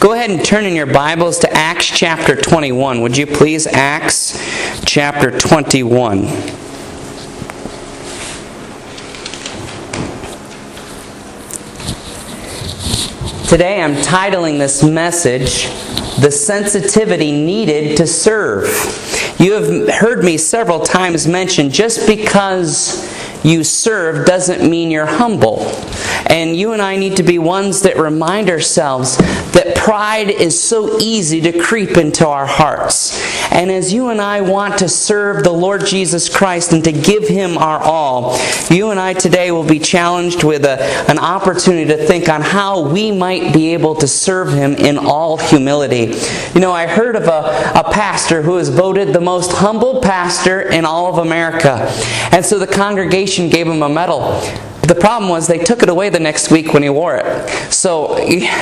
Go ahead and turn in your Bibles to Acts chapter 21. Would you please? Acts chapter 21. Today I'm titling this message, The Sensitivity Needed to Serve. You have heard me several times mention just because you serve doesn't mean you're humble. And you and I need to be ones that remind ourselves that pride is so easy to creep into our hearts. And as you and I want to serve the Lord Jesus Christ and to give Him our all, you and I today will be challenged with an opportunity to think on how we might be able to serve Him in all humility. You know, I heard of a pastor who was voted the most humble pastor in all of America. And so the congregation gave him a medal. The problem was they took it away the next week when he wore it. So,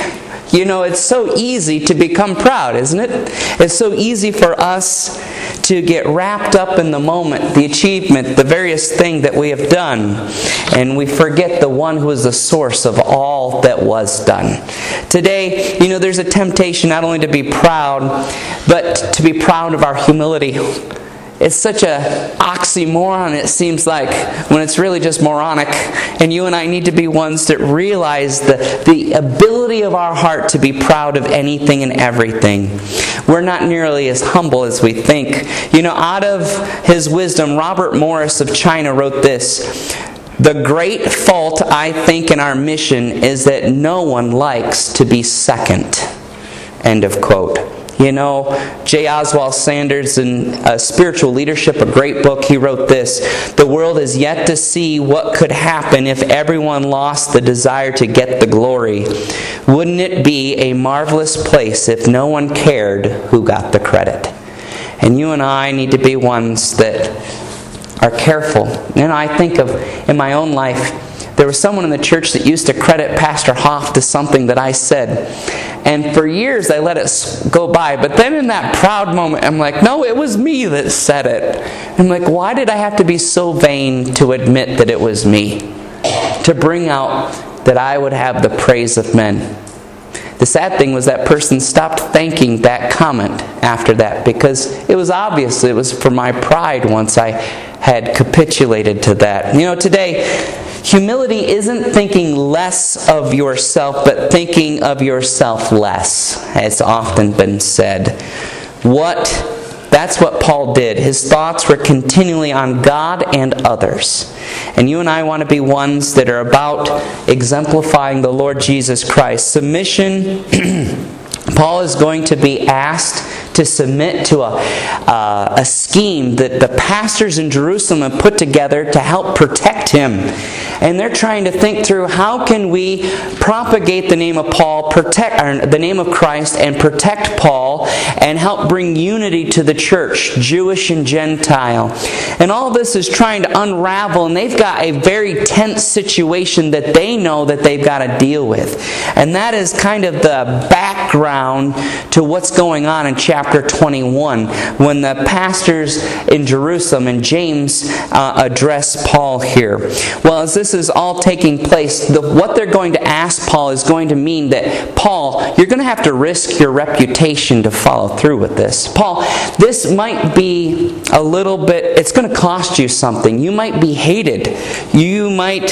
you know, it's so easy to become proud, isn't it? It's so easy for us to get wrapped up in the moment, the achievement, the various thing that we have done. And we forget the one who is the source of all that was done. Today, you know, there's a temptation not only to be proud, but to be proud of our humility. It's such an oxymoron, it seems like, when it's really just moronic. And you and I need to be ones that realize the ability of our heart to be proud of anything and everything. We're not nearly as humble as we think. You know, out of his wisdom, Robert Morris of China wrote this: "The great fault, I think, in our mission is that no one likes to be second." End of quote. You know, J. Oswald Sanders in Spiritual Leadership, a great book, he wrote this: "The world is yet to see what could happen if everyone lost the desire to get the glory. Wouldn't it be a marvelous place if no one cared who got the credit?" And you and I need to be ones that are careful. You know, I think of, in my own life, there was someone in the church that used to credit Pastor Hoff to something that I said. And for years I let it go by. But then in that proud moment, I'm like, no, it was me that said it. I'm like, why did I have to be so vain to admit that it was me? To bring out that I would have the praise of men. The sad thing was that person stopped thanking that comment after that, because it was obvious it was for my pride once I had capitulated to that. You know, today, humility isn't thinking less of yourself, but thinking of yourself less, as often been said. That's what Paul did. His thoughts were continually on God and others. And you and I want to be ones that are about exemplifying the Lord Jesus Christ. Submission. Paul is going to be asked to submit to a scheme that the pastors in Jerusalem have put together to help protect him. And they're trying to think through, how can we propagate the name of Paul, the name of Christ, and protect Paul, and help bring unity to the church, Jewish and Gentile. And all this is trying to unravel, and they've got a very tense situation that they know that they've got to deal with. And that is kind of the background to what's going on in chapter 21, when the pastors in Jerusalem and James address Paul here. Well, as this is all taking place, what they're going to ask Paul is going to mean that, Paul, you're going to have to risk your reputation to follow through with this. Paul, this might be a little bit, it's going to cost you something. You might be hated. You might,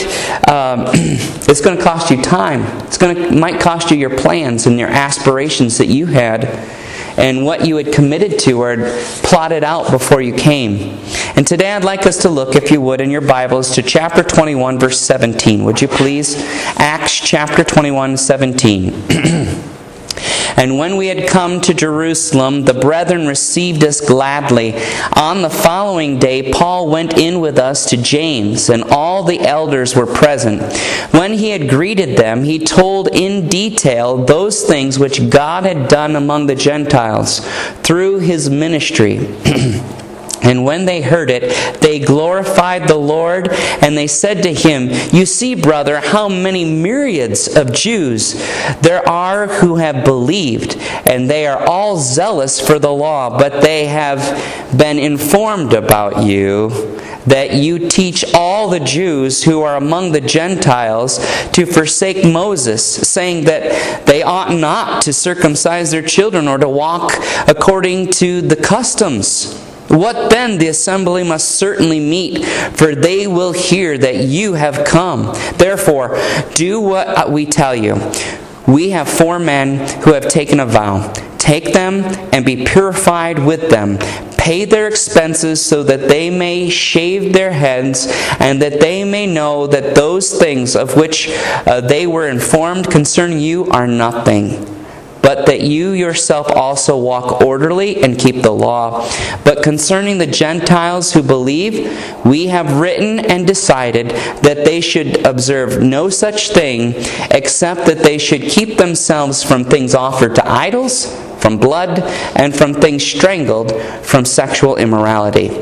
it's going to cost you time. Might cost you your plans and your aspirations that you had, and what you had committed to or plotted out before you came. And today I'd like us to look, if you would, in your Bibles to chapter 21, verse 17. Would you please? Acts chapter 21, 17. "And when we had come to Jerusalem, the brethren received us gladly. On the following day, Paul went in with us to James, and all the elders were present. When he had greeted them, he told in detail those things which God had done among the Gentiles through his ministry. And when they heard it, they glorified the Lord, and they said to him, 'You see, brother, how many myriads of Jews there are who have believed, and they are all zealous for the law, but they have been informed about you that you teach all the Jews who are among the Gentiles to forsake Moses, saying that they ought not to circumcise their children or to walk according to the customs. What then? The assembly must certainly meet, for they will hear that you have come. Therefore, do what we tell you. We have 4 men who have taken a vow. Take them and be purified with them. Pay their expenses so that they may shave their heads, and that they may know that those things of which they were informed concerning you are nothing, but that you yourself also walk orderly and keep the law. But concerning the Gentiles who believe, we have written and decided that they should observe no such thing, except that they should keep themselves from things offered to idols, from blood, and from things strangled, from sexual immorality.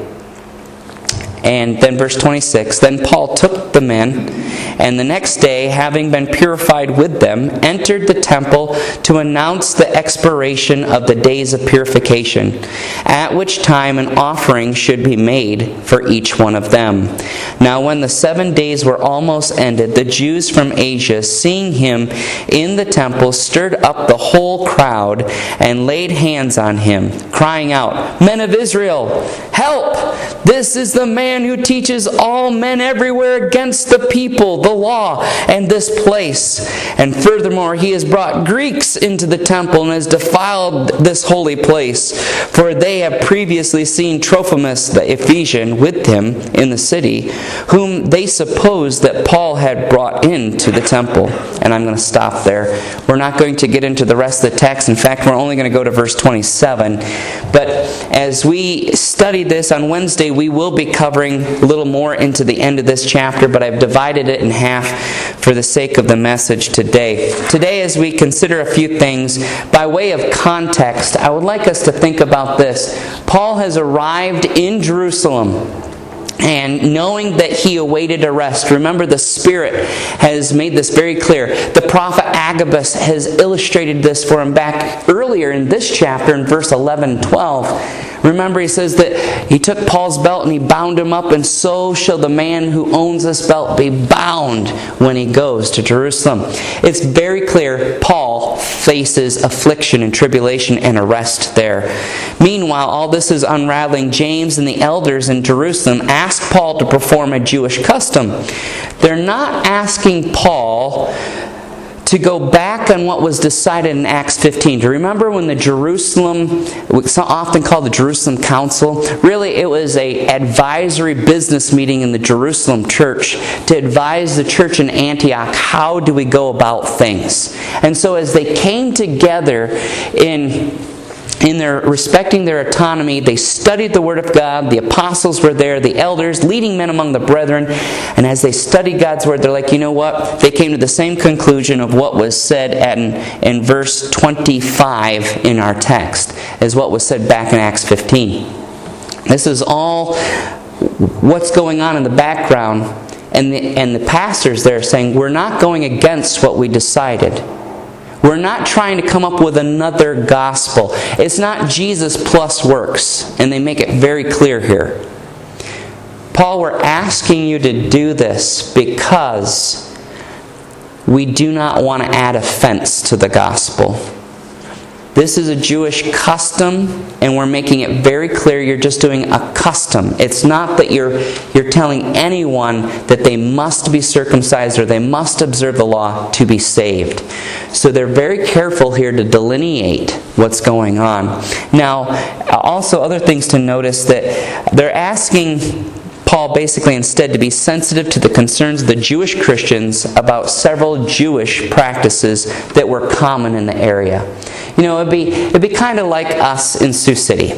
And then verse 26, Then Paul took the men, and the next day, having been purified with them, entered the temple to announce the expiration of the days of purification, at which time an offering should be made for each one of them. Now when the 7 days were almost ended, the Jews from Asia, seeing him in the temple, stirred up the whole crowd and laid hands on him, crying out, Men of Israel, help! This is the man who teaches all men everywhere against the people, the law, and this place. And furthermore, he has brought Greeks into the temple and has defiled this holy place. For they have previously seen Trophimus the Ephesian with him in the city, whom they supposed that Paul had brought into the temple. And I'm going to stop there. We're not going to get into the rest of the text. In fact, we're only going to go to verse 27. But as we study this on Wednesday, we will be covering a little more into the end of this chapter, but I've divided it in half for the sake of the message today. Today, as we consider a few things, by way of context, I would like us to think about this. Paul has arrived in Jerusalem, and knowing that he awaited arrest. Remember, the Spirit has made this very clear. The prophet Agabus has illustrated this for him back earlier in this chapter in verse 11 and 12. Remember, he says that he took Paul's belt and he bound him up, and so shall the man who owns this belt be bound when he goes to Jerusalem. It's very clear Paul faces affliction and tribulation and arrest there. Meanwhile, all this is unraveling. James and the elders in Jerusalem ask Paul to perform a Jewish custom. They're not asking Paul to go back on what was decided in Acts 15. Do you remember when the Jerusalem, often called the Jerusalem Council, really it was an advisory business meeting in the Jerusalem church to advise the church in Antioch, how do we go about things? And so as they came together in their respecting their autonomy, they studied the Word of God. The apostles were there, the elders, leading men among the brethren. And as they studied God's Word, they're like, you know what? They came to the same conclusion of what was said in verse 25 in our text as what was said back in Acts 15. This is all what's going on in the background. And the pastors there are saying, we're not going against what we decided. We're not trying to come up with another gospel. It's not Jesus plus works. And they make it very clear here. Paul, we're asking you to do this because we do not want to add offense to the gospel. This is a Jewish custom, and we're making it very clear you're just doing a custom. It's not that you're telling anyone that they must be circumcised or they must observe the law to be saved. So they're very careful here to delineate what's going on. Now, also other things to notice, that they're asking Paul basically instead to be sensitive to the concerns of the Jewish Christians about several Jewish practices that were common in the area. You know, it'd be kind of like us in Sioux City.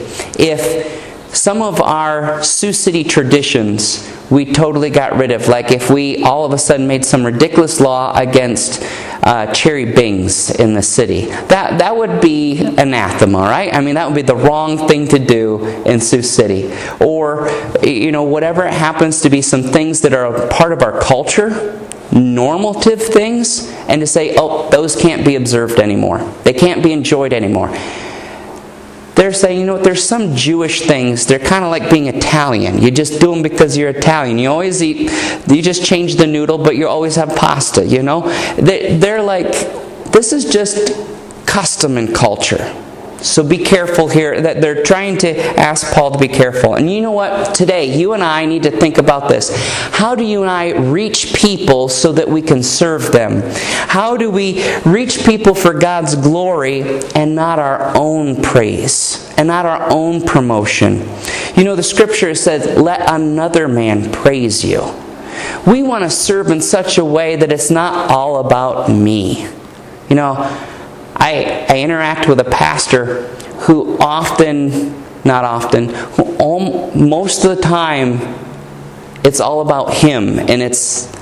If some of our Sioux City traditions we totally got rid of, like if we all of a sudden made some ridiculous law against cherry bings in the city, that would be anathema, right? I mean, that would be the wrong thing to do in Sioux City. Or, you know, whatever it happens to be, some things that are part of our culture, normative things, and to say, oh, those can't be observed anymore. They can't be enjoyed anymore. they're saying, there's some Jewish things. They're kind of like being Italian. You just do them because you're Italian. You always eat, you just change the noodle, but you always have pasta, They're like, this is just custom and culture. So be careful here. That they're trying to ask Paul to be careful. And you know what? Today, you and I need to think about this. How do you and I reach people so that we can serve them? How do we reach people for God's glory and not our own praise and not our own promotion? The Scripture says, let another man praise you. We want to serve in such a way that it's not all about me. I interact with a pastor who most of the time, it's all about him, and it's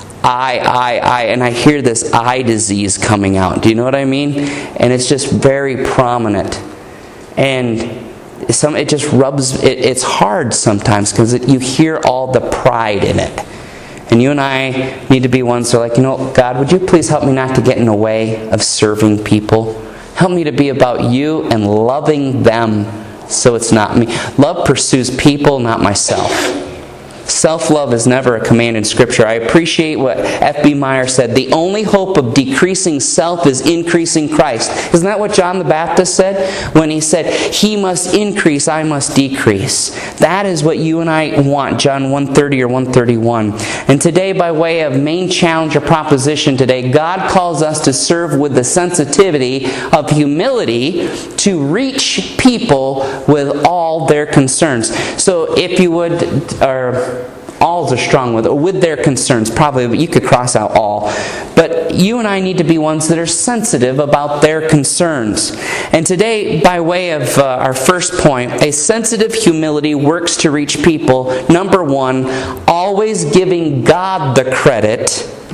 I, and I hear this I disease coming out. Do you know what I mean? And it's just very prominent, and it just rubs. It's hard sometimes because you hear all the pride in it. And you and I need to be ones who are like, God, would you please help me not to get in the way of serving people? Help me to be about you and loving them so it's not me. Love pursues people, not myself. Self-love is never a command in Scripture. I appreciate what F.B. Meyer said. The only hope of decreasing self is increasing Christ. Isn't that what John the Baptist said? When he said, he must increase, I must decrease. That is what you and I want. John 1:30 or 1:31. And today, by way of main challenge or proposition today, God calls us to serve with the sensitivity of humility to reach people with all their concerns. So if you would, all's are strong with their concerns, probably, but you could cross out all. But you and I need to be ones that are sensitive about their concerns. And today, by way of our first point, a sensitive humility works to reach people. Number one, always giving God the credit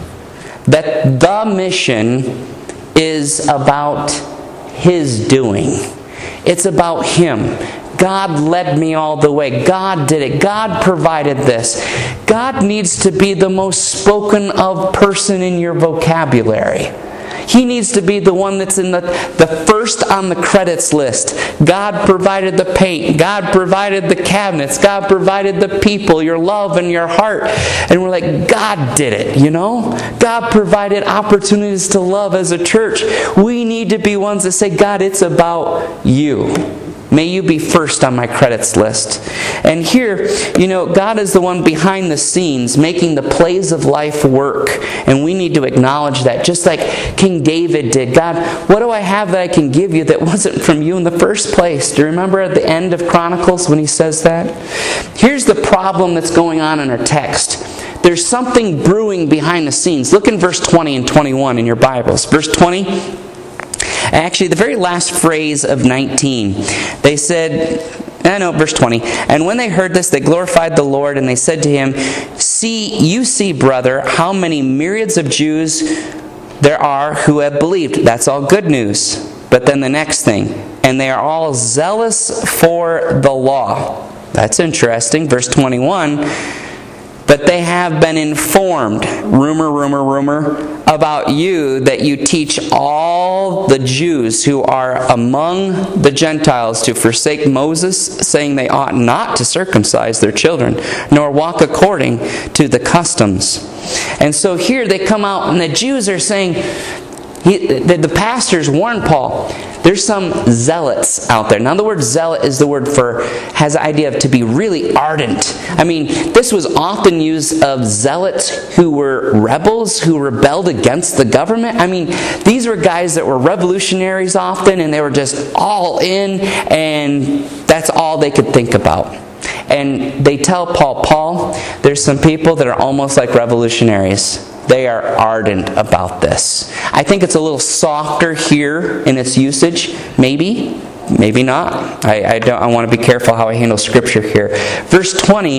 that the mission is about His doing. It's about Him. God led me all the way. God did it. God provided this. God needs to be the most spoken of person in your vocabulary. He needs to be the one that's in the first on the credits list. God provided the paint. God provided the cabinets. God provided the people, your love and your heart. And we're like, God did it, God provided opportunities to love as a church. We need to be ones that say, God, it's about you. May you be first on my credits list. And here, God is the one behind the scenes making the plays of life work. And we need to acknowledge that. Just like King David did. God, what do I have that I can give you that wasn't from you in the first place? Do you remember at the end of Chronicles when he says that? Here's the problem that's going on in our text. There's something brewing behind the scenes. Look in verse 20 and 21 in your Bibles. Verse 20. Actually, the very last phrase of 19, they said, verse 20. And when they heard this, they glorified the Lord, and they said to him, you see, brother, how many myriads of Jews there are who have believed. That's all good news. But then the next thing, and they are all zealous for the law. That's interesting. Verse 21. But they have been informed, rumor, about you, that you teach all the Jews who are among the Gentiles to forsake Moses, saying they ought not to circumcise their children, nor walk according to the customs. And so here they come out, and the Jews are saying, the pastors warn Paul, there's some zealots out there. Now the word zealot is the word has the idea of to be really ardent. I mean, this was often used of zealots who were rebels, who rebelled against the government. I mean, these were guys that were revolutionaries often, and they were just all in, and that's all they could think about. And they tell Paul, there's some people that are almost like revolutionaries. They are ardent about this. I think it's a little softer here in its usage. Maybe not. I want to be careful how I handle Scripture here. Verse 20.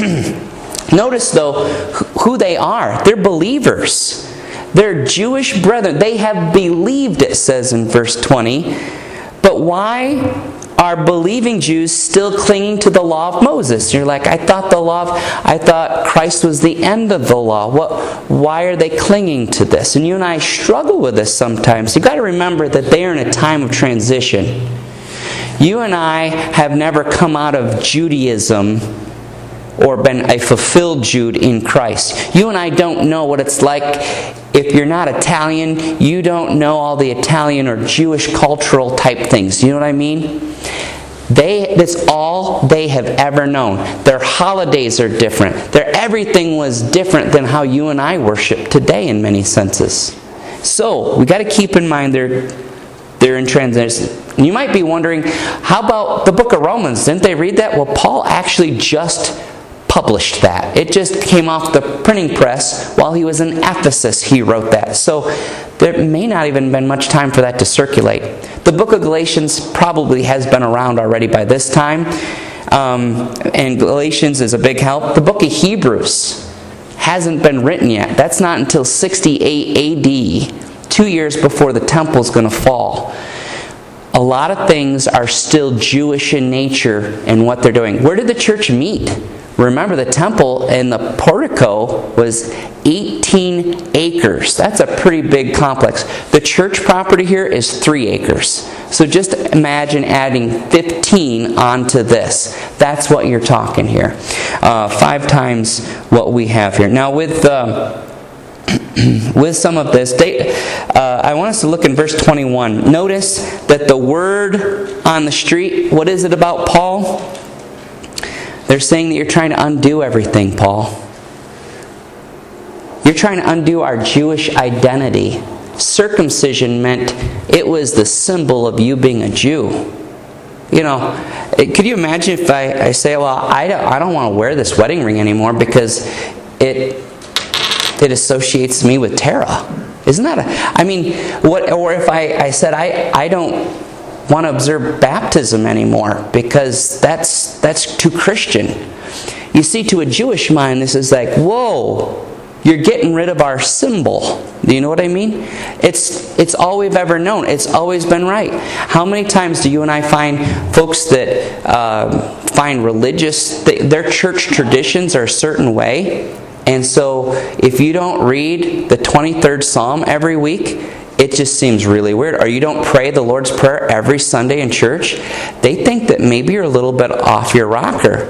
Notice though who they are. They're believers. They're Jewish brethren. They have believed, it says in verse 20. But why are believing Jews still clinging to the law of Moses? You're like, I thought Christ was the end of the law. Why are they clinging to this? And you and I struggle with this sometimes. You've got to remember that they are in a time of transition. You and I have never come out of Judaism or been a fulfilled Jude in Christ. You and I don't know what it's like. If you're not Italian, you don't know all the Italian or Jewish cultural type things. You know what I mean? That's all they have ever known. Their holidays are different. Everything was different than how you and I worship today in many senses. So, we got to keep in mind they're in transition. You might be wondering, how about the book of Romans? Didn't they read that? Well, Paul actually just published that. It just came off the printing press while he was in Ephesus. He wrote that. So there may not even been much time for that to circulate. The book of Galatians probably has been around already by this time. And Galatians is a big help. The book of Hebrews hasn't been written yet. That's not until 68 AD, 2 years before the temple's going to fall. A lot of things are still Jewish in nature in what they're doing. Where did the church meet? Remember, the temple and the portico was 18 acres. That's a pretty big complex. The church property here is 3 acres. So just imagine adding 15 onto this. That's what you're talking here. 5 times what we have here. Now with some of this, I want us to look in verse 21. Notice that the word on the street, what is it about Paul? They're saying that you're trying to undo everything, Paul. You're trying to undo our Jewish identity. Circumcision meant it was the symbol of you being a Jew. You know, could you imagine if I say, well, I don't want to wear this wedding ring anymore because it associates me with Tara. Isn't that or if I said I don't want to observe baptism anymore because that's too Christian. You see, to a Jewish mind, this is like, whoa, you're getting rid of our symbol. Do you know what I mean? It's all we've ever known. It's always been right. How many times do you and I find folks that find religious, their church traditions are a certain way, and so if you don't read the 23rd Psalm every week, it just seems really weird. Or you don't pray the Lord's Prayer every Sunday in church, they think that maybe you're a little bit off your rocker.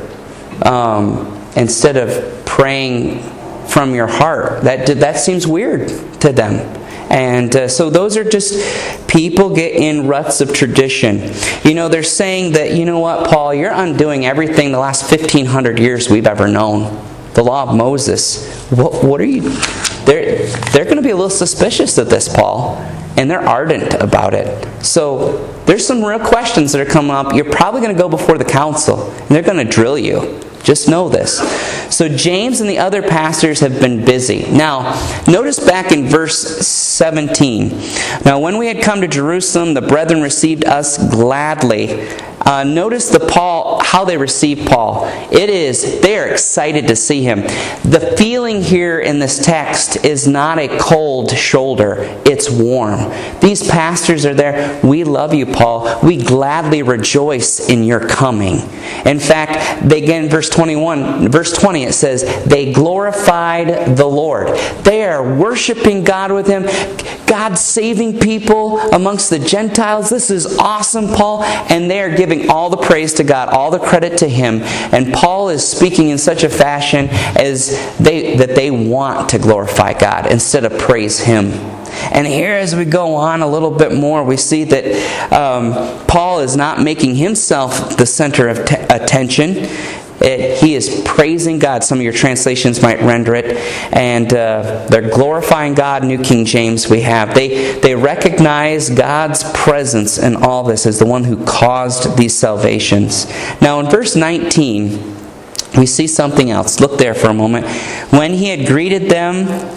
Instead of praying from your heart. That seems weird to them. And so those are just, people get in ruts of tradition. You know, they're saying that, you know what, Paul, you're undoing everything the last 1,500 years we've ever known. The law of Moses. What are you... They're going to be a little suspicious of this, Paul, and they're ardent about it. So there's some real questions that are coming up. You're probably going to go before the council, and they're going to drill you. Just know this. So James and the other pastors have been busy. Now, notice back in verse 17. Now, when we had come to Jerusalem, the brethren received us gladly. Notice how they received Paul. They are excited to see him. The feeling here in this text is not a cold shoulder. It's warm. These pastors are there. We love you, Paul. We gladly rejoice in your coming. In fact, they again in verse 20, it says, they glorified the Lord. They are worshiping God with him. God saving people amongst the Gentiles. This is awesome, Paul. And they are giving all the praise to God, all the credit to him. And Paul is speaking in such a fashion that they want to glorify God instead of praise him. And here as we go on a little bit more, we see that Paul is not making himself the center of attention. He is praising God. Some of your translations might render it. And they're glorifying God. New King James we have. They recognize God's presence in all this as the one who caused these salvations. Now in verse 19, we see something else. Look there for a moment. When he had greeted them,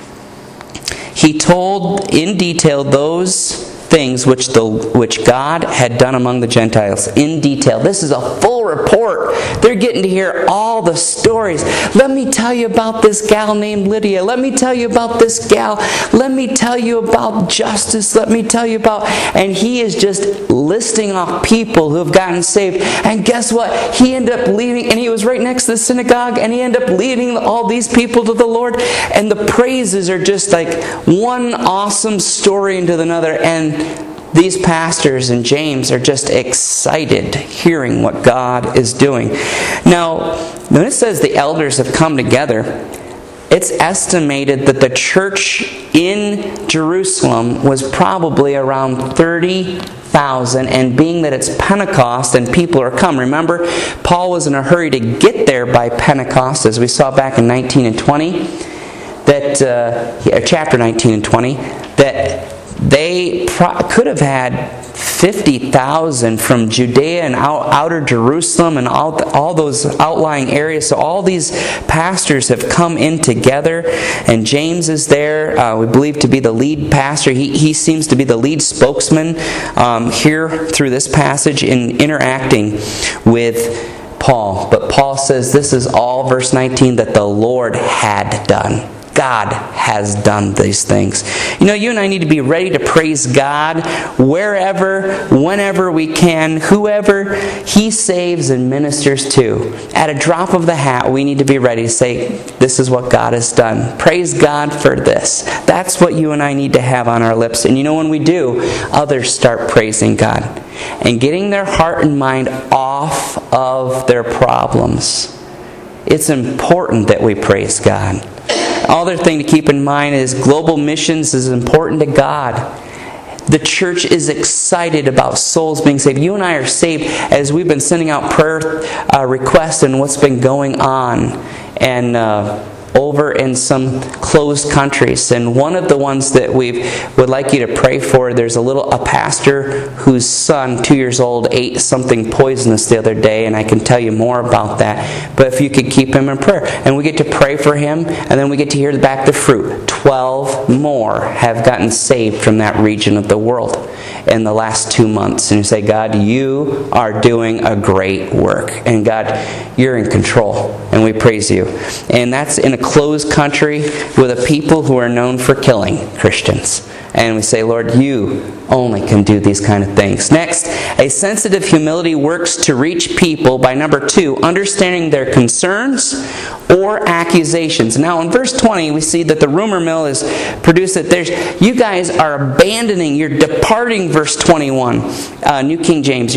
he told in detail those things which God had done among the Gentiles. In detail. This is a full report. They're getting to hear all the stories. Let me tell you about this gal named Lydia. Let me tell you about this gal. Let me tell you about Justus. Let me tell you about... And he is just listing off people who have gotten saved. And guess what? He ended up leading... And he was right next to the synagogue. And he ended up leading all these people to the Lord. And the praises are just like one awesome story into another. And these pastors and James are just excited hearing what God is doing. Now, when it says the elders have come together, it's estimated that the church in Jerusalem was probably around 30,000, and being that it's Pentecost and people are come. Remember, Paul was in a hurry to get there by Pentecost, as we saw back in 19 and 20, chapter 19 and 20, that they could have had 50,000 from Judea and outer Jerusalem and all those outlying areas. So all these pastors have come in together, and James is there, we believe to be the lead pastor. He seems to be the lead spokesman here through this passage in interacting with Paul. But Paul says this is all, verse 19, that the Lord had done. God has done these things. You know, you and I need to be ready to praise God wherever, whenever we can, whoever He saves and ministers to. At a drop of the hat, we need to be ready to say, this is what God has done. Praise God for this. That's what you and I need to have on our lips. And you know, when we do, others start praising God and getting their heart and mind off of their problems. It's important that we praise God. Other thing to keep in mind is global missions is important to God. The church is excited about souls being saved. You and I are saved as we've been sending out prayer requests and what's been going on and over in some closed countries. And one of the ones that we would like you to pray for, there's a pastor whose son, 2 years old, ate something poisonous the other day, and I can tell you more about that. But if you could keep him in prayer. And we get to pray for him, and then we get to hear back the fruit. 12 more have gotten saved from that region of the world in the last 2 months. And you say, God, you are doing a great work. And God, you're in control. And we praise you. And that's in a closed country with a people who are known for killing Christians. And we say, Lord, you only can do these kind of things. Next, a sensitive humility works to reach people by, number 2, understanding their concerns or accusations. Now, in verse 20, we see that the rumor mill is produced that you guys are abandoning, you're departing, verse 21, New King James.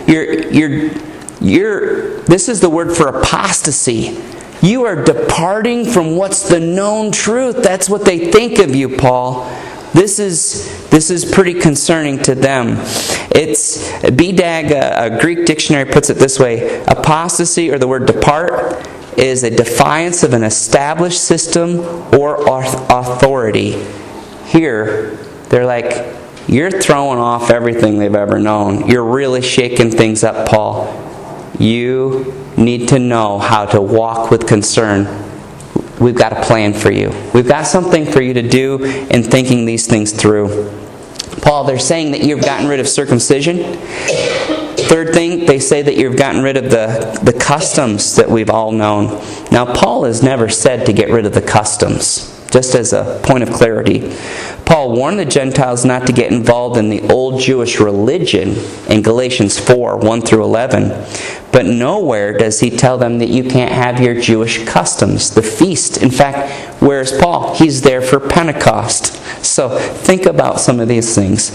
This is the word for apostasy. You are departing from what's the known truth. That's what they think of you, Paul. This is pretty concerning to them. It's BDAG, a Greek dictionary, puts it this way: apostasy, or the word depart, is a defiance of an established system or authority. Here, they're like, you're throwing off everything they've ever known. You're really shaking things up, Paul. You need to know how to walk with concern. We've got a plan for you. We've got something for you to do in thinking these things through. Paul, they're saying that you've gotten rid of circumcision. Third thing, they say that you've gotten rid of the customs that we've all known. Now, Paul has never said to get rid of the customs. Just as a point of clarity, Paul warned the Gentiles not to get involved in the old Jewish religion in Galatians 4, 1 through 11. But nowhere does he tell them that you can't have your Jewish customs, the feast. In fact, where's Paul? He's there for Pentecost. So think about some of these things.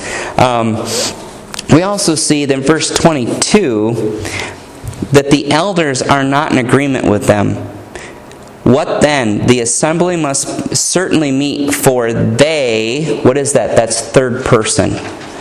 We also see that in verse 22 that the elders are not in agreement with them. What then? The assembly must certainly meet, for they, what is that? That's third person.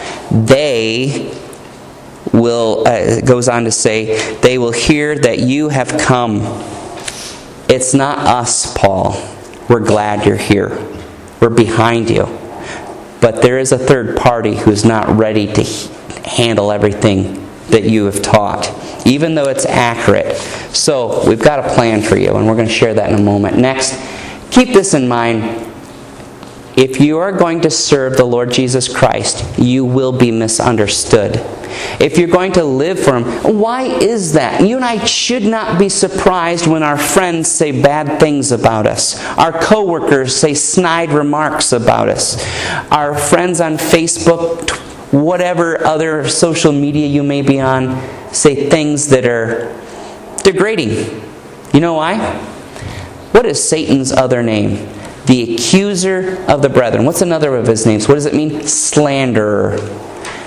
They will, it goes on to say, they will hear that you have come. It's not us, Paul. We're glad you're here. We're behind you. But there is a third party who's not ready to handle everything that you have taught, even though it's accurate. So we've got a plan for you, and we're going to share that in a moment. Next, keep this in mind. If you are going to serve the Lord Jesus Christ, you will be misunderstood. If you're going to live for Him, why is that? You and I should not be surprised when our friends say bad things about us. Our coworkers say snide remarks about us. Our friends on Facebook, whatever other social media you may be on, say things that are degrading. You know why? What is Satan's other name? The accuser of the brethren. What's another of his names? What does it mean? Slanderer.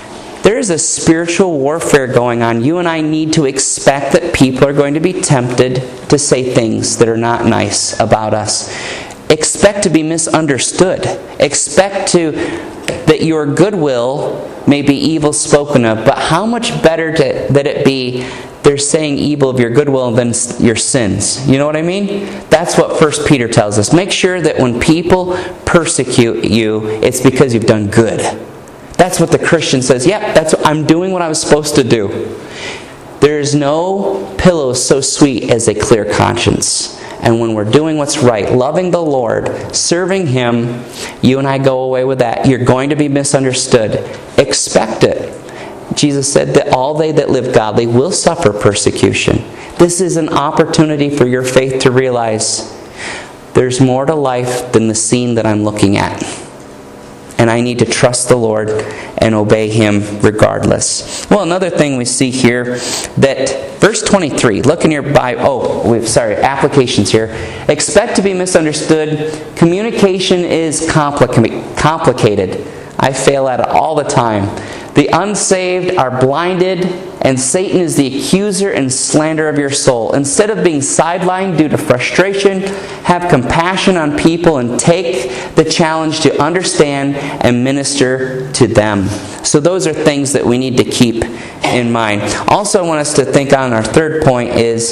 there is a spiritual warfare going on. You and I need to expect that people are going to be tempted to say things that are not nice about us. Expect to be misunderstood. Expect that your goodwill may be evil spoken of. But how much better that it be they're saying evil of your goodwill than your sins. You know what I mean? That's what 1 Peter tells us. Make sure that when people persecute you, it's because you've done good. That's what the Christian says. Yep, I'm doing what I was supposed to do. There is no pillow so sweet as a clear conscience. And when we're doing what's right, loving the Lord, serving Him, you and I go away with that. You're going to be misunderstood. Expect it. Jesus said that all they that live godly will suffer persecution. This is an opportunity for your faith to realize there's more to life than the scene that I'm looking at. And I need to trust the Lord and obey Him regardless. Well, another thing we see here, that verse 23, look in your Bible. Applications here. Expect to be misunderstood. Communication is complicated. I fail at it all the time. The unsaved are blinded, and Satan is the accuser and slanderer of your soul. Instead of being sidelined due to frustration, have compassion on people and take the challenge to understand and minister to them. So those are things that we need to keep in mind. Also, I want us to think on our third point is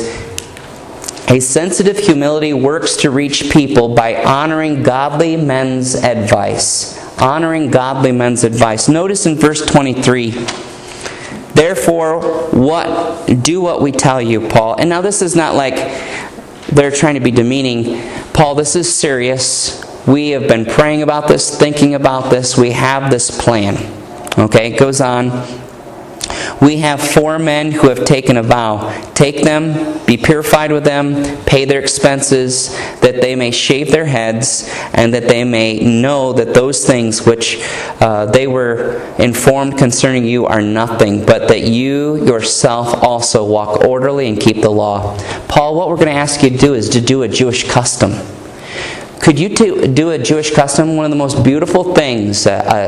a sensitive humility works to reach people by honoring godly men's advice. Honoring godly men's advice. Notice in verse 23, therefore, do what we tell you, Paul. And now this is not like they're trying to be demeaning. Paul, this is serious. We have been praying about this, thinking about this. We have this plan. Okay, it goes on. We have 4 men who have taken a vow. Take them, be purified with them, pay their expenses, that they may shave their heads, and that they may know that those things which they were informed concerning you are nothing, but that you yourself also walk orderly and keep the law. Paul, what we're going to ask you to do is to do a Jewish custom. Could you do a Jewish custom? One of the most beautiful things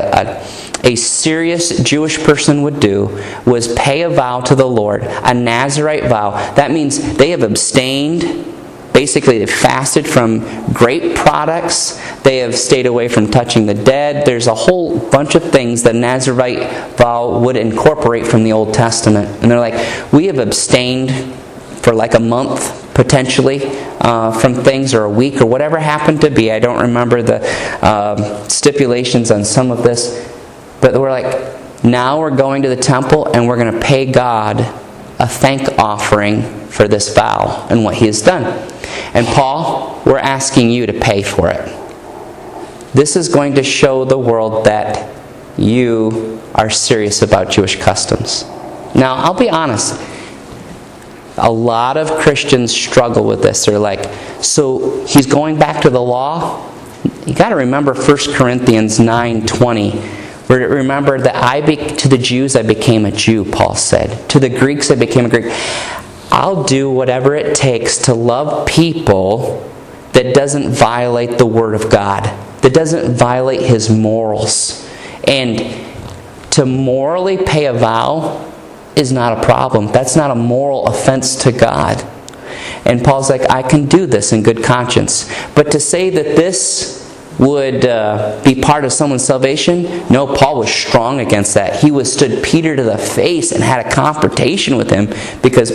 a serious Jewish person would do was pay a vow to the Lord, a Nazirite vow. That means they have abstained. Basically, they've fasted from grape products. They have stayed away from touching the dead. There's a whole bunch of things that a Nazirite vow would incorporate from the Old Testament. And they're like, we have abstained for like a month, potentially, from things, or a week, or whatever happened to be. I don't remember the stipulations on some of this. But we're like, now we're going to the temple and we're going to pay God a thank offering for this vow and what He has done. And Paul, we're asking you to pay for it. This is going to show the world that you are serious about Jewish customs. Now, I'll be honest. A lot of Christians struggle with this. They're like, so he's going back to the law? You got to remember 1 Corinthians 9:20. Remember that to the Jews I became a Jew, Paul said. To the Greeks I became a Greek. I'll do whatever it takes to love people that doesn't violate the Word of God, that doesn't violate His morals. And to morally pay a vow is not a problem. That's not a moral offense to God. And Paul's like, I can do this in good conscience. But to say that this would be part of someone's salvation, no, Paul was strong against that. He withstood Peter to the face and had a confrontation with him because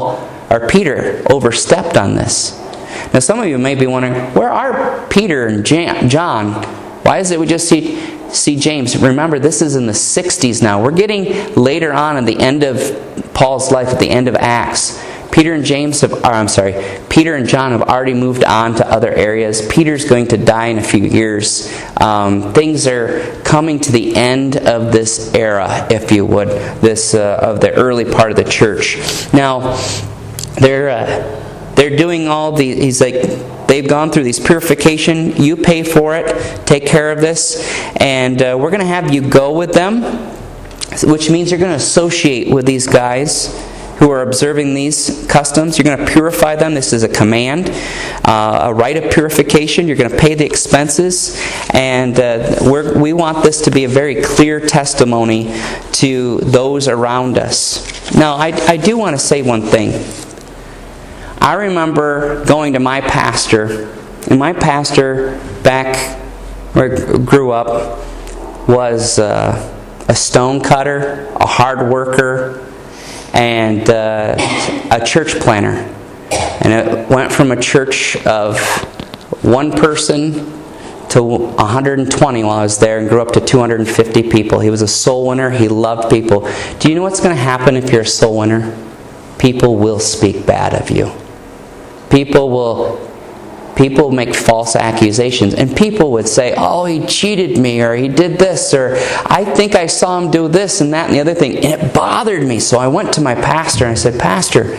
Peter overstepped on this. Now some of you may be wondering, where are Peter and John? Why is it we just see James? Remember, this is in the 60s now. We're getting later on at the end of Paul's life, at the end of Acts. Peter and John have already moved on to other areas. Peter's going to die in a few years. Things are coming to the end of this era, if you would, of the early part of the church. Now, they're doing all these. He's like, they've gone through these purification. You pay for it. Take care of this, and we're going to have you go with them, which means you're going to associate with these guys who are observing these customs. You're going to purify them. This is a command, a rite of purification. You're going to pay the expenses. And we want this to be a very clear testimony to those around us. Now, I do want to say one thing. I remember going to my pastor, and my pastor back where I grew up was a stone cutter, a hard worker, and a church planner. And it went from a church of one person to 120 while I was there, and grew up to 250 people. He was a soul winner. He loved people. Do you know what's going to happen if you're a soul winner? People will speak bad of you. People make false accusations, and people would say, oh, he cheated me, or he did this, or I think I saw him do this and that and the other thing, and it bothered me. So I went to my pastor and I said, Pastor,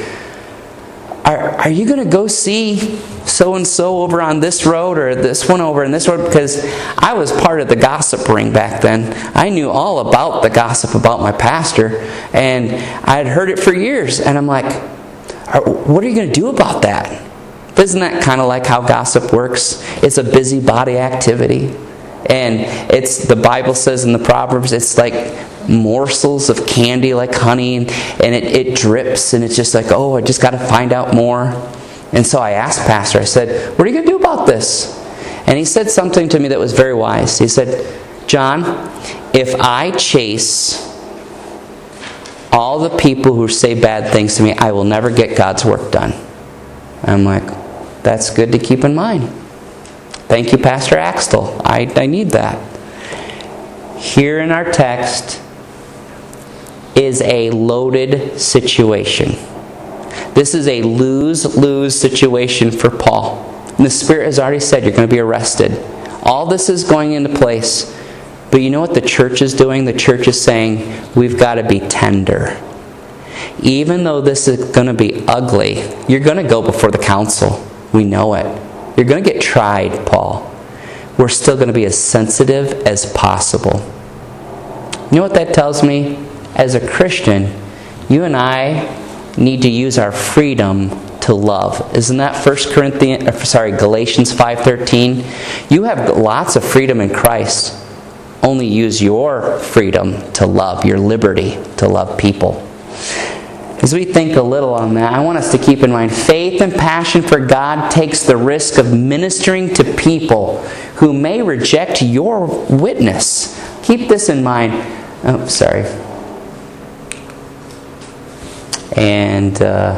are you going to go see so-and-so over on this road, or this one over on this road? Because I was part of the gossip ring back then. I knew all about the gossip about my pastor, and I had heard it for years. And I'm like, what are you going to do about that? Isn't that kind of like how gossip works? It's a busybody activity. And the Bible says in the Proverbs, it's like morsels of candy, like honey, and it drips, and it's just like, oh, I just got to find out more. And so I asked Pastor, I said, what are you going to do about this? And he said something to me that was very wise. He said, John, if I chase all the people who say bad things to me, I will never get God's work done. I'm like, that's good to keep in mind. Thank you, Pastor Axtell. I need that. Here in our text is a loaded situation. This is a lose-lose situation for Paul. And the Spirit has already said you're going to be arrested. All this is going into place. But you know what the church is doing? The church is saying, we've got to be tender. Even though this is going to be ugly, you're going to go before the council. We know it. You're going to get tried, Paul. We're still going to be as sensitive as possible. You know what that tells me? As a Christian, you and I need to use our freedom to love. Isn't that Galatians 5:13? You have lots of freedom in Christ. Only use your freedom to love, your liberty to love people. As we think a little on that, I want us to keep in mind, faith and passion for God takes the risk of ministering to people who may reject your witness. Keep this in mind. Oh, sorry. And,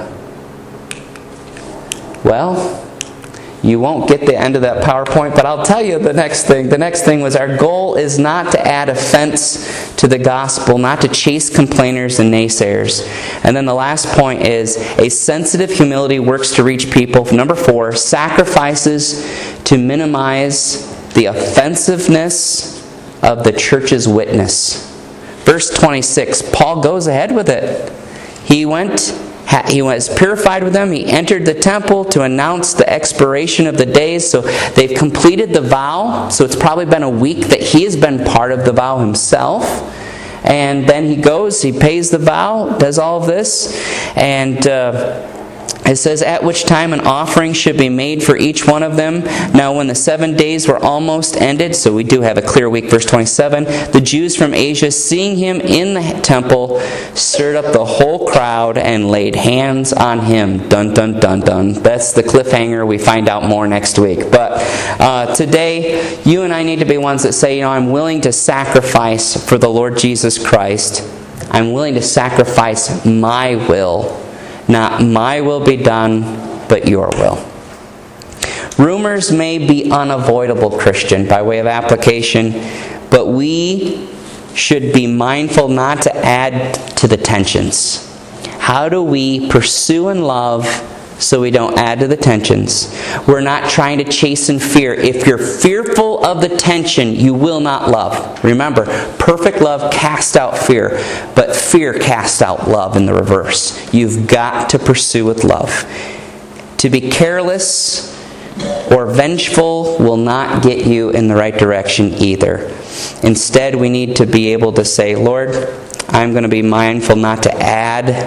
you won't get the end of that PowerPoint, but I'll tell you the next thing. The next thing was our goal is not to add offense to the gospel, not to chase complainers and naysayers. And then the last point is a sensitive humility works to reach people. Number 4, sacrifices to minimize the offensiveness of the church's witness. Verse 26, Paul goes ahead with it. He was purified with them. He entered the temple to announce the expiration of the days. So they've completed the vow. So it's probably been a week that he has been part of the vow himself. And then he goes, he pays the vow, does all of this. And it says, at which time an offering should be made for each one of them. Now when the 7 days were almost ended, so we do have a clear week, verse 27, the Jews from Asia, seeing him in the temple, stirred up the whole crowd and laid hands on him. Dun, dun, dun, dun. That's the cliffhanger. We find out more next week. But today, you and I need to be ones that say, I'm willing to sacrifice for the Lord Jesus Christ. I'm willing to sacrifice my will. Not my will be done, but your will. Rumors may be unavoidable, Christian, by way of application, but we should be mindful not to add to the tensions. How do we pursue and love so we don't add to the tensions? We're not trying to chase in fear. If you're fearful of the tension, you will not love. Remember, perfect love casts out fear, but fear casts out love in the reverse. You've got to pursue with love. To be careless or vengeful will not get you in the right direction either. Instead, we need to be able to say, Lord, I'm going to be mindful not to add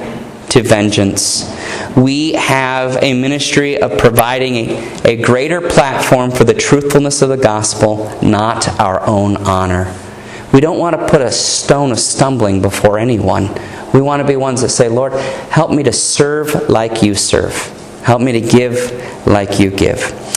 to vengeance. We have a ministry of providing a greater platform for the truthfulness of the gospel, not our own honor. We don't want to put a stone of stumbling before anyone. We want to be ones that say, Lord, help me to serve like you serve. Help me to give like you give.